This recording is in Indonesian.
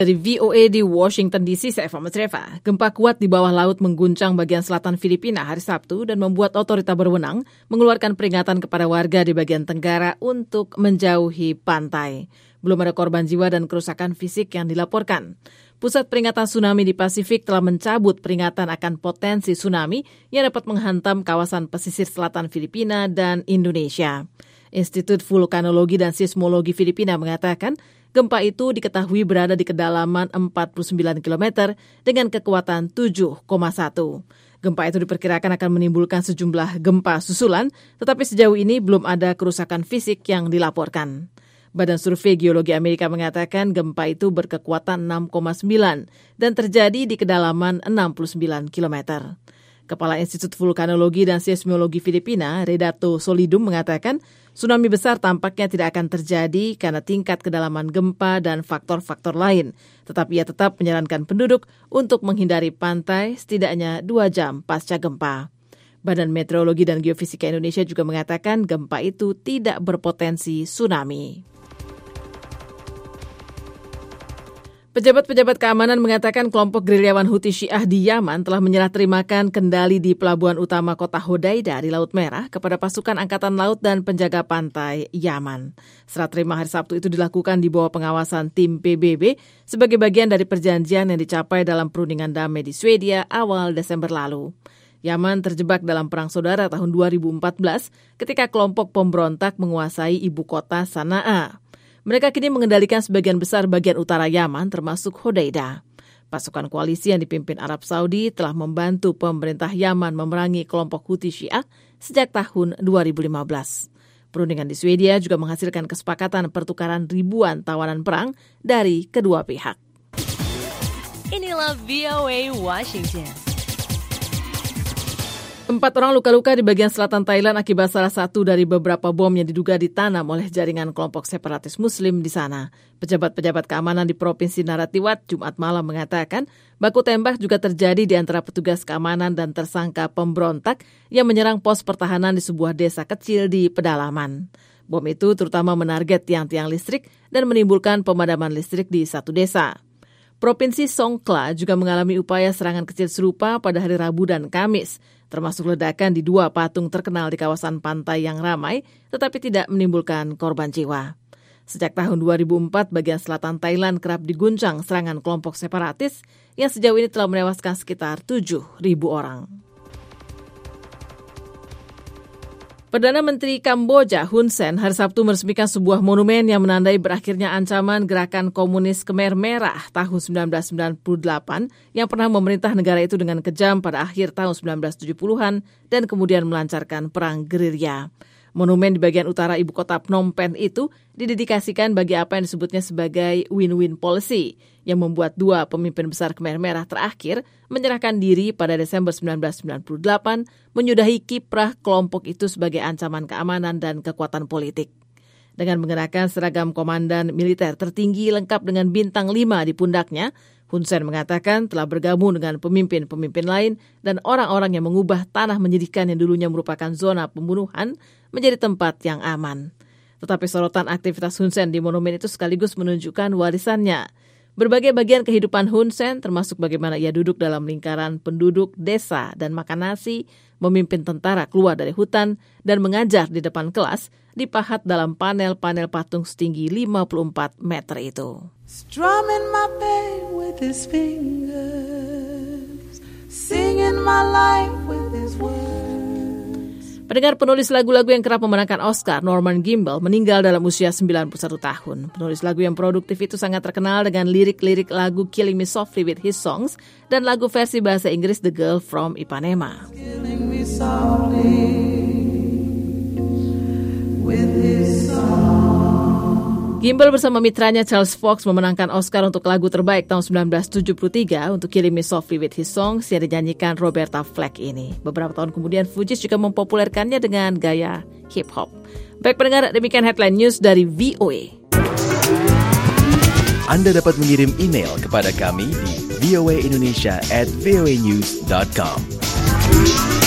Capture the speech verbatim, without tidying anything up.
Dari V O A di Washington D C, saya Eva Masreva. Gempa kuat di bawah laut mengguncang bagian selatan Filipina hari Sabtu dan membuat otorita berwenang mengeluarkan peringatan kepada warga di bagian tenggara untuk menjauhi pantai. Belum ada korban jiwa dan kerusakan fisik yang dilaporkan. Pusat Peringatan Tsunami di Pasifik telah mencabut peringatan akan potensi tsunami yang dapat menghantam kawasan pesisir selatan Filipina dan Indonesia. Institut Vulkanologi dan Seismologi Filipina mengatakan gempa itu diketahui berada di kedalaman empat puluh sembilan kilometer dengan kekuatan tujuh koma satu. Gempa itu diperkirakan akan menimbulkan sejumlah gempa susulan, tetapi sejauh ini belum ada kerusakan fisik yang dilaporkan. Badan Survei Geologi Amerika mengatakan gempa itu berkekuatan enam koma sembilan dan terjadi di kedalaman enam puluh sembilan kilometer. Kepala Institut Vulkanologi dan Seismologi Filipina, Redato Solidum, mengatakan tsunami besar tampaknya tidak akan terjadi karena tingkat kedalaman gempa dan faktor-faktor lain. Tetapi ia tetap menyarankan penduduk untuk menghindari pantai setidaknya dua jam pasca gempa. Badan Meteorologi dan Geofisika Indonesia juga mengatakan gempa itu tidak berpotensi tsunami. Pejabat-pejabat keamanan mengatakan kelompok gerilyawan Houthi Syiah di Yaman telah menyerah terimakan kendali di pelabuhan utama kota Hodeida di Laut Merah kepada pasukan Angkatan Laut dan penjaga pantai Yaman. Serah terima hari Sabtu itu dilakukan di bawah pengawasan tim P B B sebagai bagian dari perjanjian yang dicapai dalam perundingan damai di Swedia awal Desember lalu. Yaman terjebak dalam perang saudara tahun dua ribu empat belas ketika kelompok pemberontak menguasai ibu kota Sanaa. Mereka kini mengendalikan sebagian besar bagian utara Yaman termasuk Hodeida. Pasukan koalisi yang dipimpin Arab Saudi telah membantu pemerintah Yaman memerangi kelompok Houthi Syiah sejak tahun dua ribu lima belas. Perundingan di Swedia juga menghasilkan kesepakatan pertukaran ribuan tawanan perang dari kedua pihak. Inilah V O A Washington. Empat orang luka-luka di bagian selatan Thailand akibat salah satu dari beberapa bom yang diduga ditanam oleh jaringan kelompok separatis Muslim di sana. Pejabat-pejabat keamanan di Provinsi Narathiwat Jumat malam mengatakan baku tembak juga terjadi di antara petugas keamanan dan tersangka pemberontak yang menyerang pos pertahanan di sebuah desa kecil di pedalaman. Bom itu terutama menarget tiang-tiang listrik dan menimbulkan pemadaman listrik di satu desa. Provinsi Songkhla juga mengalami upaya serangan kecil serupa pada hari Rabu dan Kamis, termasuk ledakan di dua patung terkenal di kawasan pantai yang ramai, tetapi tidak menimbulkan korban jiwa. Sejak tahun dua ribu empat, bagian selatan Thailand kerap diguncang serangan kelompok separatis yang sejauh ini telah menewaskan sekitar tujuh ribu orang. Perdana Menteri Kamboja Hun Sen hari Sabtu meresmikan sebuah monumen yang menandai berakhirnya ancaman gerakan komunis Khmer Merah tahun sembilan belas sembilan puluh delapan yang pernah memerintah negara itu dengan kejam pada akhir tahun sembilan belas tujuh puluhan dan kemudian melancarkan perang gerilya. Monumen di bagian utara ibu kota Phnom Penh itu didedikasikan bagi apa yang disebutnya sebagai win-win policy yang membuat dua pemimpin besar Khmer Merah terakhir menyerahkan diri pada Desember sembilan belas sembilan puluh delapan, menyudahi kiprah kelompok itu sebagai ancaman keamanan dan kekuatan politik. Dengan mengenakan seragam komandan militer tertinggi lengkap dengan bintang lima di pundaknya, Hun Sen mengatakan telah bergabung dengan pemimpin-pemimpin lain dan orang-orang yang mengubah tanah menyedihkan yang dulunya merupakan zona pembunuhan menjadi tempat yang aman. Tetapi sorotan aktivitas Hun Sen di monumen itu sekaligus menunjukkan warisannya. Berbagai bagian kehidupan Hun Sen, termasuk bagaimana ia duduk dalam lingkaran penduduk desa dan makan nasi, memimpin tentara keluar dari hutan, dan mengajar di depan kelas, dipahat dalam panel-panel patung setinggi lima puluh empat meter itu. Strumming my pain with his fingers, singing my life with his words. Pendengar, penulis lagu-lagu yang kerap memenangkan Oscar, Norman Gimbel, meninggal dalam usia sembilan puluh satu tahun. Penulis lagu yang produktif itu sangat terkenal dengan lirik-lirik lagu Killing Me Softly with His Songs dan lagu versi bahasa Inggris The Girl from Ipanema. Killing me softly with his songs. Gimbel bersama mitranya Charles Fox memenangkan Oscar untuk lagu terbaik tahun sembilan belas tujuh puluh tiga untuk Killing Me Softly with His Songs yang dinyanyikan Roberta Flack ini. Beberapa tahun kemudian Fugees juga mempopulerkannya dengan gaya hip-hop. Baik pendengar, demikian headline news dari V O A. Anda dapat mengirim email kepada kami di v o a indonesia at v o a news dot com.